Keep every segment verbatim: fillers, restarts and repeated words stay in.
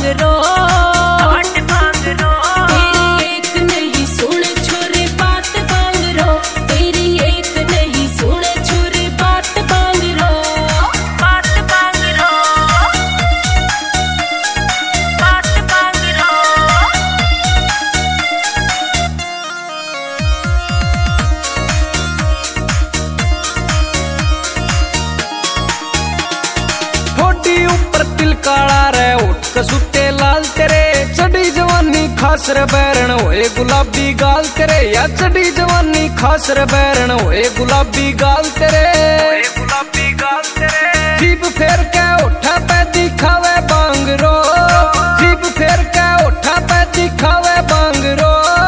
रो, ठाट बांग रो। तेरी एक नहीं सुने छोरे बात बांग रो, तेरी एक नहीं सुने छोरे बात बांग रो, बात बांग रो, बात बांग रो। ऊपर तिल काला रे उठ कसूते लाल तेरे, चढ़ी जवानी खास रे बैरण होए गुलाबी गाल तेरे, या चढ़ी जवानी खास रे बैरण होए गुलाबी गाल तेरे, गुलाबी गाल तेरे। जीभ फेर के उठा पे दिखावे बांग रो, जीभ फेर के उठा पे दिखावे बांग रो,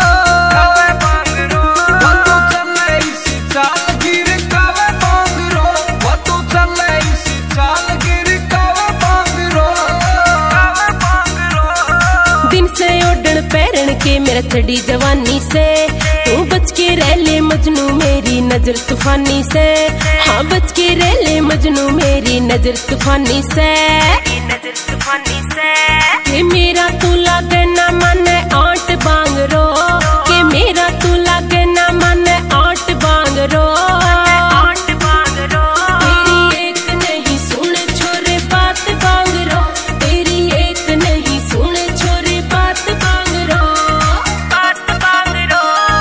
पैरण के मेरा चढ़ी जवानी से, तू बच के रह ले मजनू मेरी नजर तूफानी से, हाँ बच के रह ले मजनू मेरी नजर तूफानी से, नजर तूफानी से। के मेरा तू लागे ना मन आट बांग रो, के मेरा तू लागे ना मन आट बांग रो, आट बांग रो। तेरी एक नहीं सुने छोरे बात बांग रो, तेरी एक नहीं सुने छोरे बात बांग रो, बात बांग रो।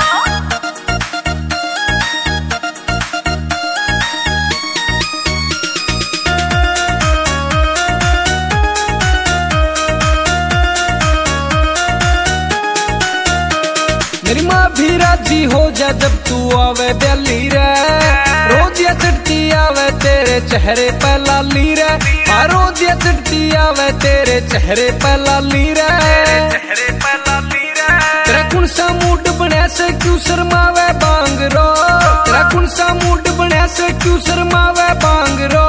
मेरी माँ भी राजी हो जा जब तू आवे ब्याली रे, रोज या चढ़ती आवे तेरे चेहरे पे लाली रे, हाँ रोज या चढ़ती आवे तेरे चेहरे पे लाली रे, चेहरे पे लाली रे। तेरा कौन सा मूड बनया से क्यों शर्मावे बांग रो, तेरा कौन सा मूड बनया से क्यों शर्मावे बांग रो,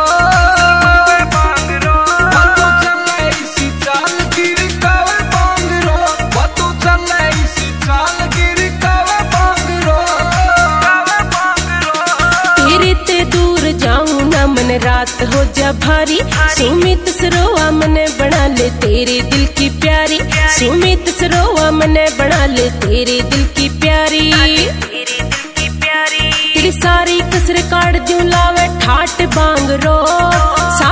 मन रात हो जा भारी, सुमित सरोवा मने बना ले तेरे दिल की प्यारी, सुमित सरोवा मने बना ले तेरे दिल की प्यारी, तेरे दिल की प्यारी। तेरी सारी कसर काट दूं लावे ठाट बांग रो।